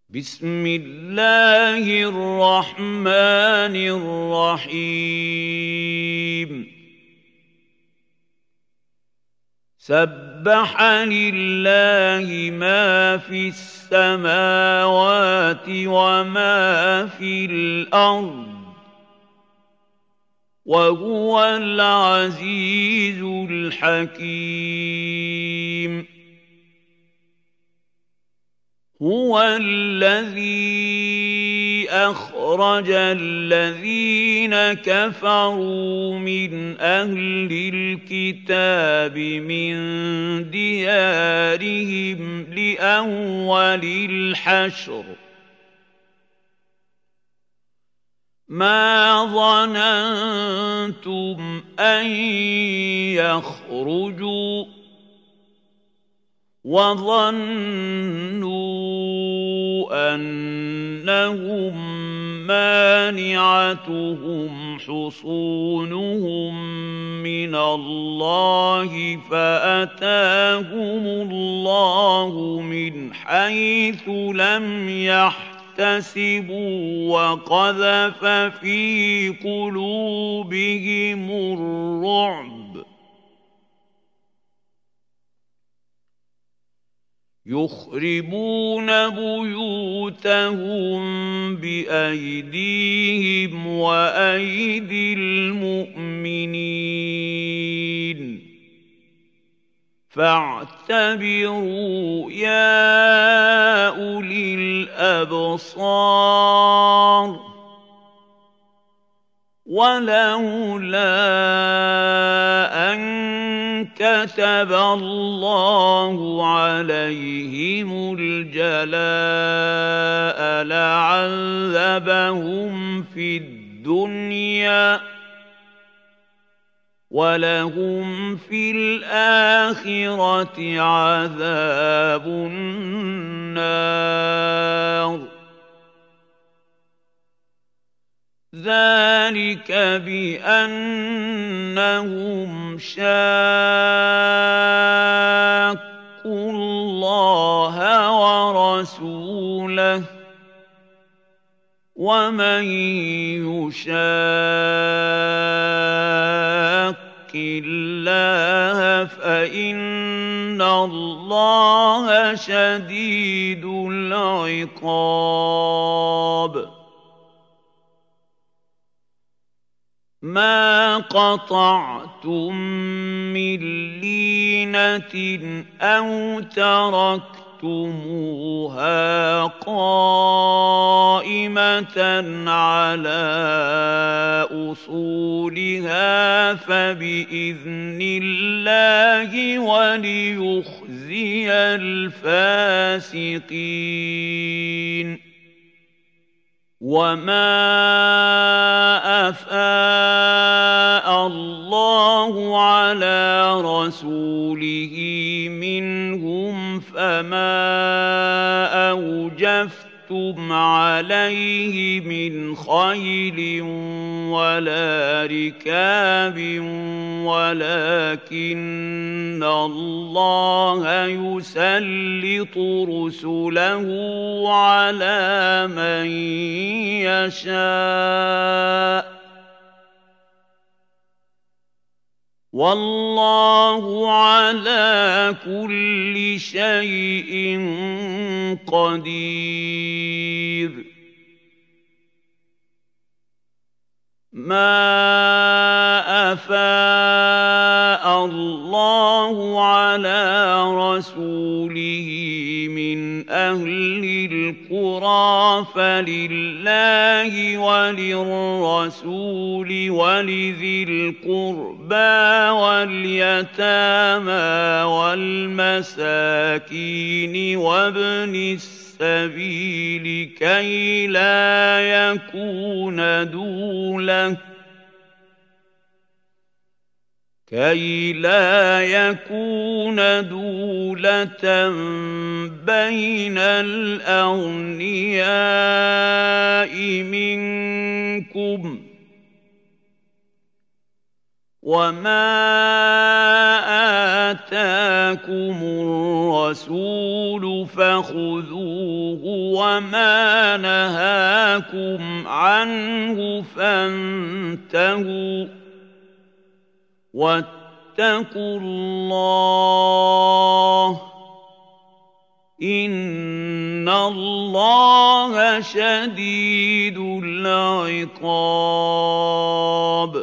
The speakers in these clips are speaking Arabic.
بسم الله الرحمن الرحيم سبح لله ما في السماوات وما في الأرض وهو العزيز الحكيم هو الذي أخرج الذين كفروا من أهل الكتاب من ديارهم لأول الحشر ما ظننتم أن يخرجوا وظنوا أنهم مانعتهم حصونهم من الله فأتاهم الله من حيث لم يحتسبوا وقذف في قلوبهم الرعب يخربون بيوتهم بأيديهم وأيدي المؤمنين فاعتبروا يا أولي الأبصار ولولا أن كتب الله عليهم الجلاء لعذبهم في الدنيا ولهم في الآخرة عذاب النار ذلك بأنهم شاقوا الله ورسوله ومن يشاق الله فإن الله شديد العقاب ما قطعتم من لينة أو تركتموها قائمة على أصولها فبإذن الله وليخزي الفاسقين وما أفاء الله على رسوله منهم فما أوجفتم عليه من خيل ولا ركاب ولكن الله يسلط رسله على من يشاء والله على كل شيء قدير ما أفاء الله على رسوله من أهل القرى فلله وللرسول ولذي القربى واليتامى والمساكين وابن السبيل كي لا يكون دولة بين الأغنياء منكم وَمَا آتَاكُمُ الرَّسُولُ فَخُذُوهُ وَمَا نَهَاكُمْ عَنْهُ فَانتَهُوا ۚ وَاتَّقُوا اللَّهَ ۖ إِنَّ اللَّهَ شَدِيدُ الْعِقَابِ.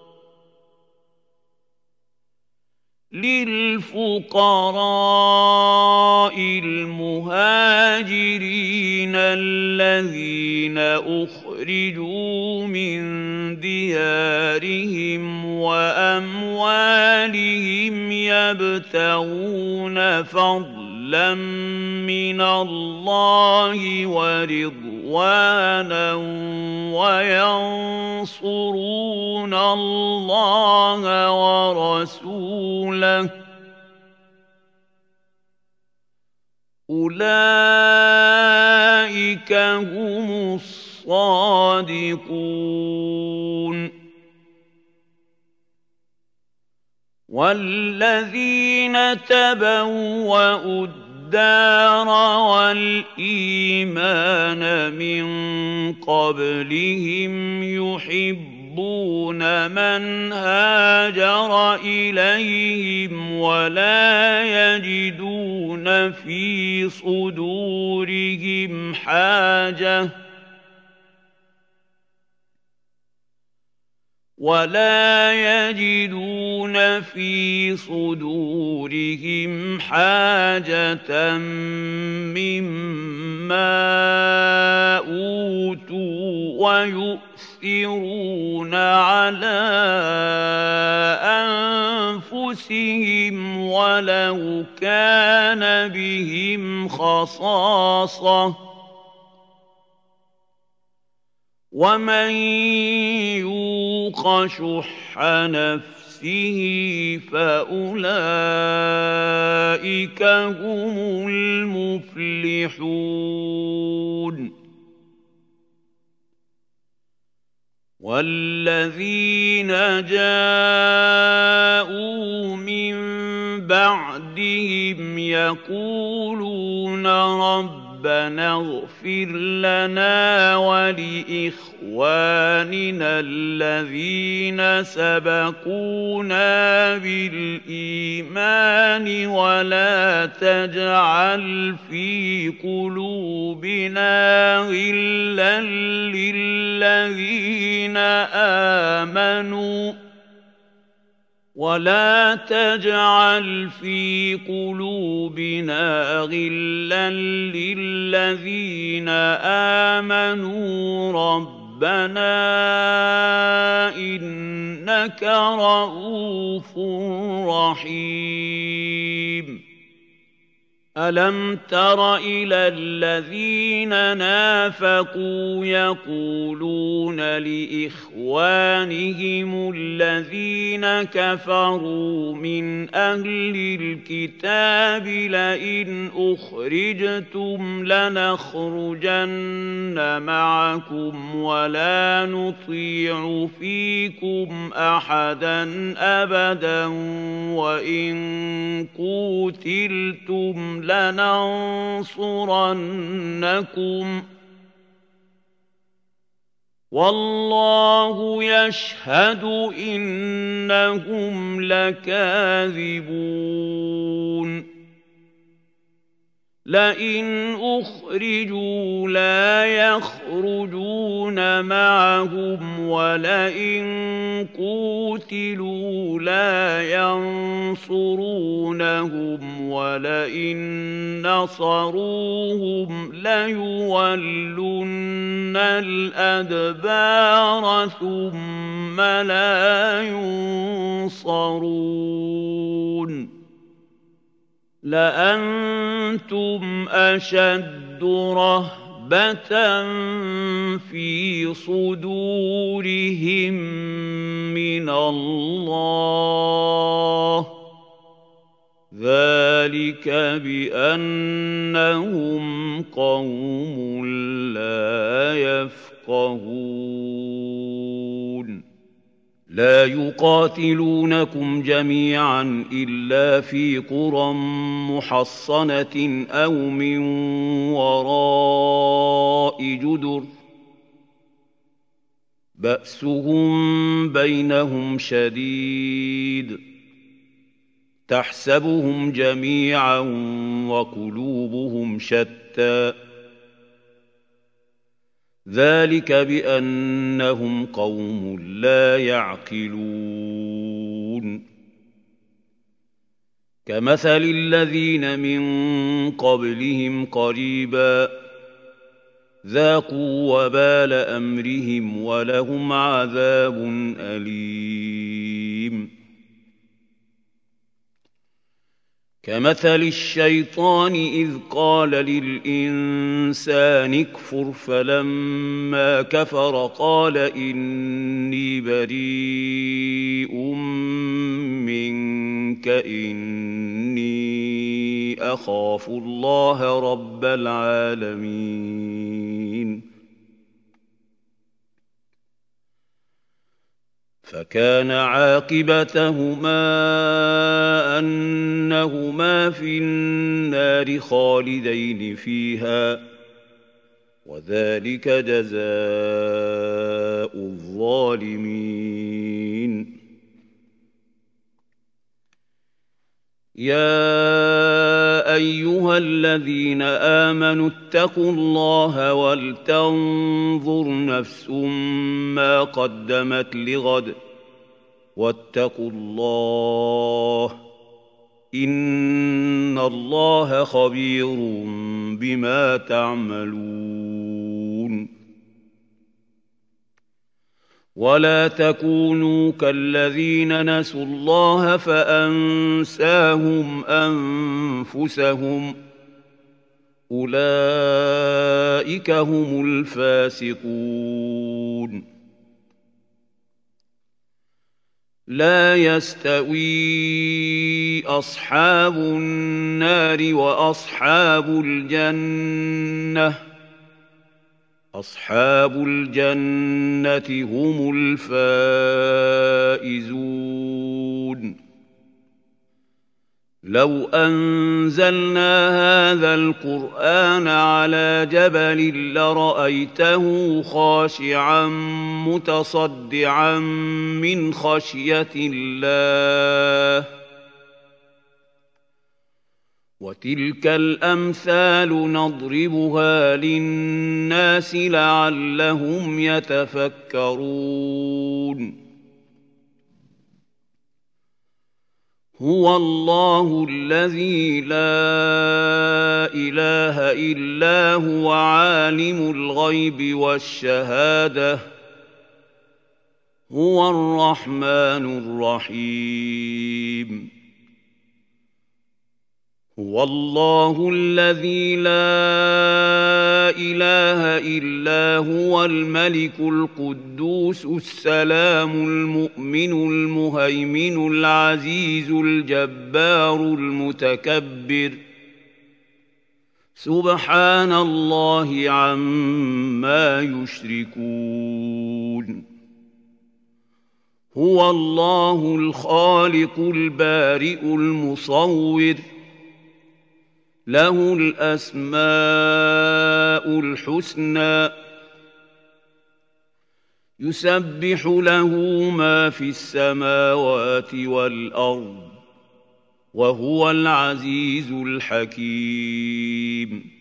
لِلْفُقَرَاءِ الْمُهَاجِرِينَ الَّذِينَ أُخْرِجُوا مِن دِيَارِهِمْ وَأَمْوَالِهِمْ يَبْتَغُونَ فَضْلًا مِّنَ اللَّهِ وَرِضْوَانًا وَيَنصُرُونَ اللَّهَ وَرَسُولَهُ ۚ أُولَٰئِكَ هُمُ الصَّادِقُونَ. وَالَّذِينَ تَبَوَّءُوا الدَّارَ وَالْإِيمَانَ مِن قَبْلِهِمْ يُحِبُّونَ مَنْ هَاجَرَ إِلَيْهِمْ وَلَا يَجِدُونَ فِي صُدُورِهِمْ حَاجَةً مِّمَّا أُوتُوا وَيُؤْثِرُونَ عَلَىٰ أَنفُسِهِمْ وَلَوْ كَانَ بِهِمْ خَصَاصَةٌ ۚ وَمَن يُوقَ شُحَّ نَفْسِهِ فَأُولَٰئِكَ هُمُ الْمُفْلِحُونَ. وَالَّذِينَ جَاءُوا مِن بَعْدِهِمْ يَقُولُونَ رَبَّنَا اغْفِرْ لَنَا وَلِإِخْوَانِنَا الَّذِينَ سَبَقُونَا بِالْإِيمَانِ وَلَا تَجْعَلْ فِي قُلُوبِنَا غِلًّا لِّلَّذِينَ آمَنُوا رَبَّنَا إِنَّكَ رَءُوفٌ رَّحِيمٌ. أَلَمْ تَرَ إِلَى الَّذِينَ نَافَقُوا يَقُولُونَ لِإِخْوَانِهِمُ الَّذِينَ كَفَرُوا مِنْ أَهْلِ الْكِتَابِ لَئِنْ أُخْرِجْتُمْ لَنَخْرُجَنَّ مَعَكُمْ وَلَا نُطِيعُ فِيكُمْ أَحَدًا أَبَدًا وَإِن قُوتِلْتُمْ لَنَنصُرَنَّكُمْ ۖ وَاللَّهُ يَشْهَدُ إِنَّهُمْ لَكَاذِبُونَ. لَئِنْ أُخْرِجُوا لَا يَخْرُجُونَ مَعَهُمْ وَلَئِن قُوتِلُوا لَا يَنصُرُونَهُمْ وَلَئِن نَّصَرُوهُمْ لَيُوَلُّنَّ الْأَدْبَارَ ثُمَّ لَا يُنصَرُونَ. لَأَنتُمْ أَشَدُّ رَهْبَةً فِي صُدُورِهِم مِّنَ اللَّهِ ۚ ذَٰلِكَ بِأَنَّهُمْ قَوْمٌ لَّا يَفْقَهُونَ. لا يقاتلونكم جميعا إلا في قرى محصنة أو من وراء جدر بأسهم بينهم شديد تحسبهم جميعا وقلوبهم شتى ذلك بأنهم قوم لا يعقلون كمثل الذين من قبلهم قريبا ذاقوا وبال أمرهم ولهم عذاب أليم كمثل الشيطان إذ قال للإنسان اكفر فلما كفر قال إني بريء منك إني أخاف الله رب العالمين فكان عاقبتهما أنهما في النار خالدين فيها وذلك جزاء الظالمين يا أيها الذين آمنوا اتقوا الله ولتنظر نفس ما قدمت لغد واتقوا الله إن الله خبير بما تعملون ولا تكونوا كالذين نسوا الله فأنساهم أنفسهم أولئك هم الفاسقون لا يستوي أصحاب النار وأصحاب الجنة أصحاب الجنة هم الفائزون لو أنزلنا هذا القرآن على جبل لرأيته خاشعا متصدعا من خشية الله وتلك الأمثال نضربها للناس لعلهم يتفكرون هو الله الذي لا إله إلا هو عالم الغيب والشهادة هو الرحمن الرحيم هو الله الذي لا إله إلا هو الملك القدوس السلام المؤمن المهيمن العزيز الجبار المتكبر سبحان الله عما يشركون هو الله الخالق البارئ المصور له الأسماء الحسنى يسبح له ما في السماوات والأرض وهو العزيز الحكيم